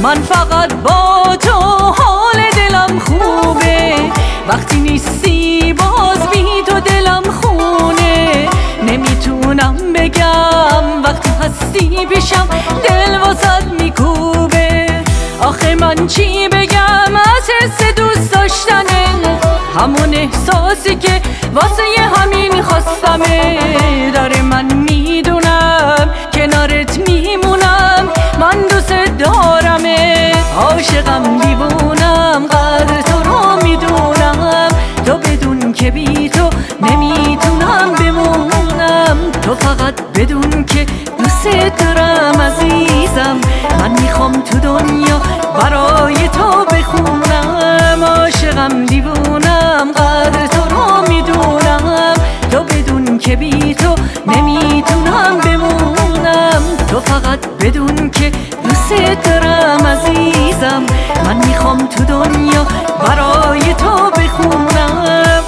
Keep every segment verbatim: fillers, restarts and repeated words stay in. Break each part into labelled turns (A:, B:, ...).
A: من فقط با تو حال دلم خوبه، وقتی نیستی باز بی تو دلم خونه. نمیتونم بگم وقتی هستی پیشم دل واسد میکوبه. آخه من چی بگم از حس دوست داشتنه، همون احساسی که واسه همین خواستمه. داره من میدونم کنارت میمونم، من دوست دارمه. عاشقم دیوونم قدر تو رو میدونم، تو بدون که بی تو نمیتونم بمونم. تو فقط بدون که دوست دارم عزیزم، من میخوام تو دنیا برای تو بخونم. عاشقم دیوونم قدر تو رو میدونم، تو بدون که بی تو نمیتونم بمونم. تو فقط بدون که دوست دارم عزیزم، من میخوام تو دنیا برای تو بخونم.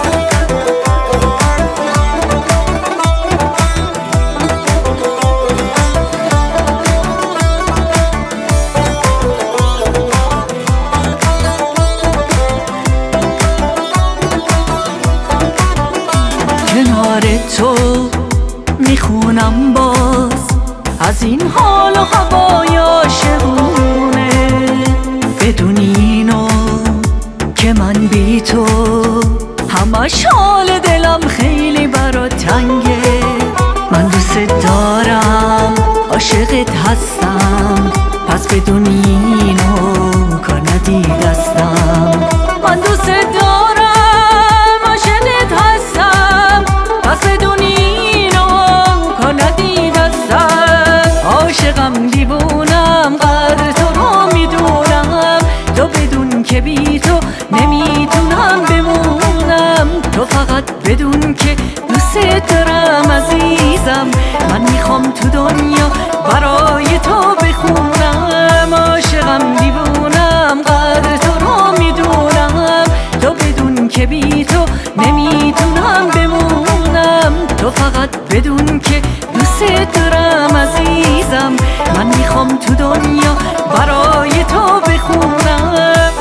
A: کنار تو میخونم باز از این حال و هوای عاشقونه، بدون اینو که من بی تو همش حال دلم خیلی برات تنگه. من دوست دارم عاشقت هستم، پس بدون اینو کار ندی دستم. من دوست دارم عاشقت هستم، پس بدون اینو کار ندی دستم. عاشقم دیوونم قدر تو رو میدونم، تو بدون که بی تو نمیتونم بمونم. تو فقط بدون که دوست دارم عزیزم، من میخوام تو دنیا برای تو بخونم. عاشقم دیوونم قدر تو رو میدونم، تو بدون که بی تو نمیتونم بمونم. تو فقط بدون که دوست دارم عزیزم، من میخوام تو دنیا برای تو بخونم.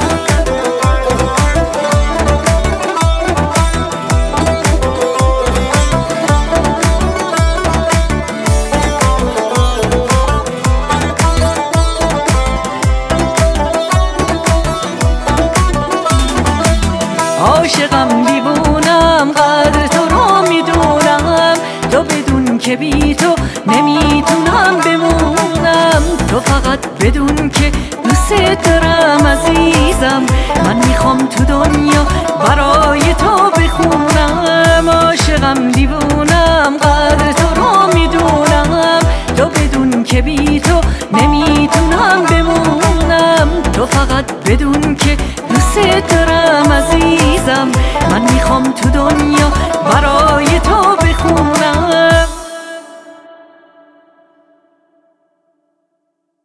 A: عاشقم دیوونم قدر تو رو میدونم، تو بدون که بی تو نمیتونم بمونم. تو فقط بدون که دوست دارم عزیزم، من میخوام تو دنیا برای تو بخونم. عاشقم دیوونم قدر تو رو میدونم، تو بدون که بی تو نمیتونم بمونم. تو فقط بدون که دوست دارم عزیزم، من میخوام تو دنیا برای